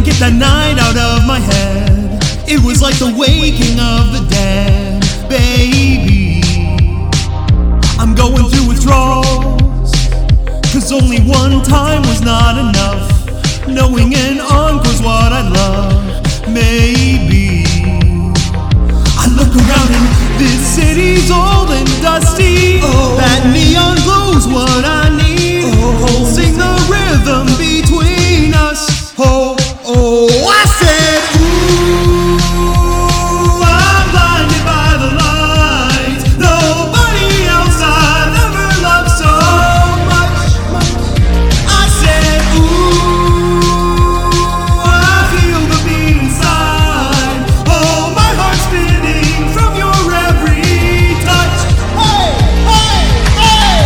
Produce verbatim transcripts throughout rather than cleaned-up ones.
get that night out of my head. It was like the waking of the dead. Baby, I'm going through withdrawals, cause only one time was not enough. Knowing an encore's what I love. Maybe I look around and this city's old and dusty. Oh. That neon glow's what I need. Oh. Pulsing the rhythm between us. Oh, oh, I said, ooh, I'm blinded by the lights. Nobody else I've ever loved so much. I said, ooh, I feel the beat inside. Oh, my heart's spinning from your every touch. Hey, hey, hey!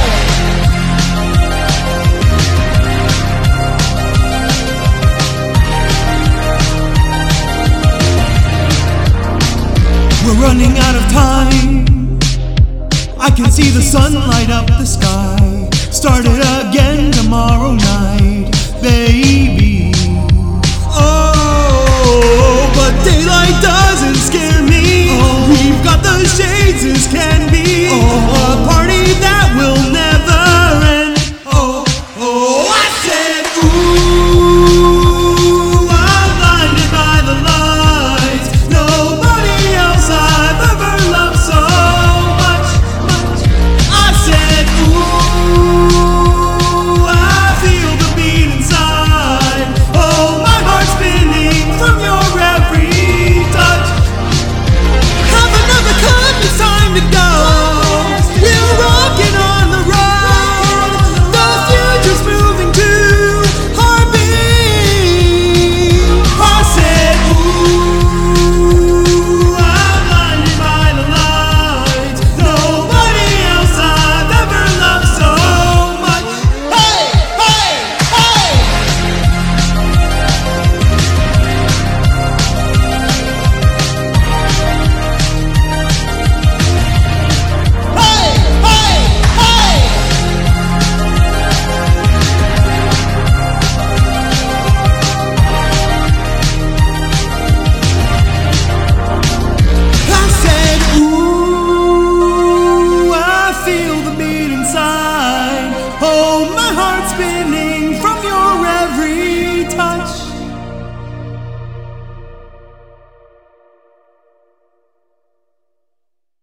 We're running out of time. I can see the sun light up the sky. Start it again tomorrow night, baby.